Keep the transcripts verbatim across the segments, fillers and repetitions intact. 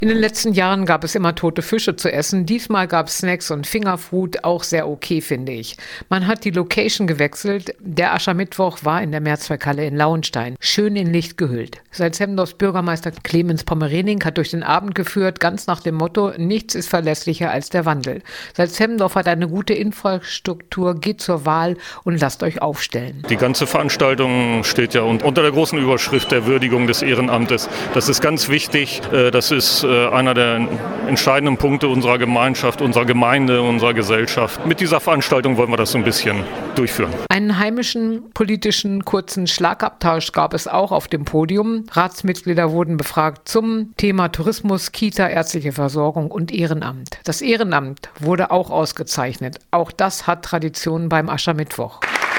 In den letzten Jahren gab es immer tote Fische zu essen. Diesmal gab es Snacks und Fingerfood, auch sehr okay, finde ich. Man hat die Location gewechselt. Der Aschermittwoch war in der Mehrzweckhalle in Lauenstein, schön in Licht gehüllt. Salzhemmendorfs Bürgermeister Clemens Pommerening hat durch den Abend geführt, ganz nach dem Motto, nichts ist verlässlicher als der Wandel. Salzhemmendorf hat eine gute Infrastruktur, geht zur Wahl und lasst euch aufstellen. Die ganze Veranstaltung steht ja unter der großen Überschrift der Würdigung des Ehrenamtes. Das ist ganz wichtig. Das ist einer der entscheidenden Punkte unserer Gemeinschaft, unserer Gemeinde, unserer Gesellschaft. Mit dieser Veranstaltung wollen wir das so ein bisschen durchführen. Einen heimischen politischen kurzen Schlagabtausch gab es auch auf dem Podium. Ratsmitglieder wurden befragt zum Thema Tourismus, Kita, ärztliche Versorgung und Ehrenamt. Das Ehrenamt wurde auch ausgezeichnet. Auch das hat Tradition beim Aschermittwoch.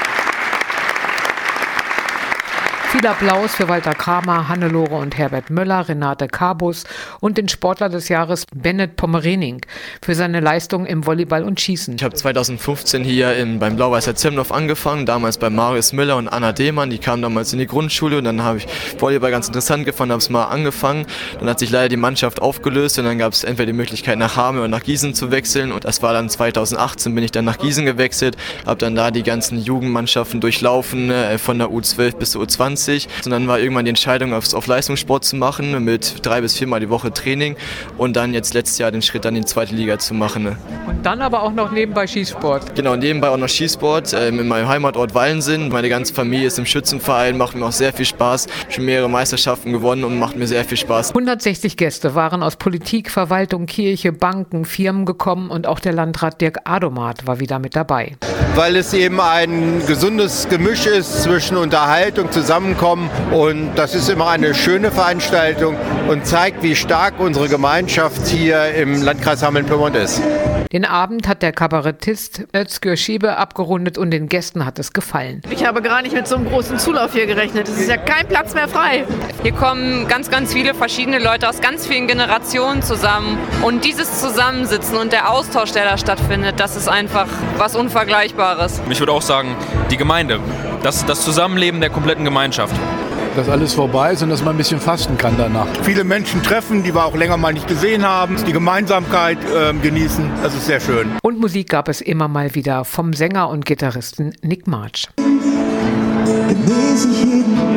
Viel Applaus für Walter Kramer, Hannelore und Herbert Möller, Renate Kabus und den Sportler des Jahres Bennett Pommerening für seine Leistung im Volleyball und Schießen. Ich habe zweitausendfünfzehn hier in, beim Blau-Weiß Salzhemmendorf angefangen, damals bei Marius Müller und Anna Dehmann. Die kamen damals in die Grundschule und dann habe ich Volleyball ganz interessant gefunden, habe es mal angefangen. Dann hat sich leider die Mannschaft aufgelöst und dann gab es entweder die Möglichkeit nach Hameln oder nach Gießen zu wechseln und das war dann zweitausendachtzehn, bin ich dann nach Gießen gewechselt, habe dann da die ganzen Jugendmannschaften durchlaufen, äh, von der U zwölf bis zur U zwanzig. Und dann war irgendwann die Entscheidung, auf, auf Leistungssport zu machen, mit drei bis viermal die Woche Training und dann jetzt letztes Jahr den Schritt dann in die zweite Liga zu machen. Und dann aber auch noch nebenbei Schießsport. Genau, nebenbei auch noch Schießsport, ähm, in meinem Heimatort Wallensin. Meine ganze Familie ist im Schützenverein, macht mir auch sehr viel Spaß. Schon mehrere Meisterschaften gewonnen und macht mir sehr viel Spaß. hundertsechzig Gäste waren aus Politik, Verwaltung, Kirche, Banken, Firmen gekommen und auch der Landrat Dirk Adomat war wieder mit dabei. Weil es eben ein gesundes Gemisch ist zwischen Unterhaltung, Zusammenkommen und das ist immer eine schöne Veranstaltung und zeigt, wie stark unsere Gemeinschaft hier im Landkreis Hameln-Pyrmont ist. Den Abend hat der Kabarettist Özgür Schiebe abgerundet und den Gästen hat es gefallen. Ich habe gar nicht mit so einem großen Zulauf hier gerechnet. Es ist ja kein Platz mehr frei. Hier kommen ganz, ganz viele verschiedene Leute aus ganz vielen Generationen zusammen. Und dieses Zusammensitzen und der Austausch, der da stattfindet, das ist einfach was Unvergleichbares. Ich würde auch sagen, die Gemeinde, das, das Zusammenleben der kompletten Gemeinschaft. Dass alles vorbei ist und dass man ein bisschen fasten kann danach. Viele Menschen treffen, die wir auch länger mal nicht gesehen haben, die Gemeinsamkeit äh, genießen. Das ist sehr schön. Und Musik gab es immer mal wieder vom Sänger und Gitarristen Nick March. Lese ich jeden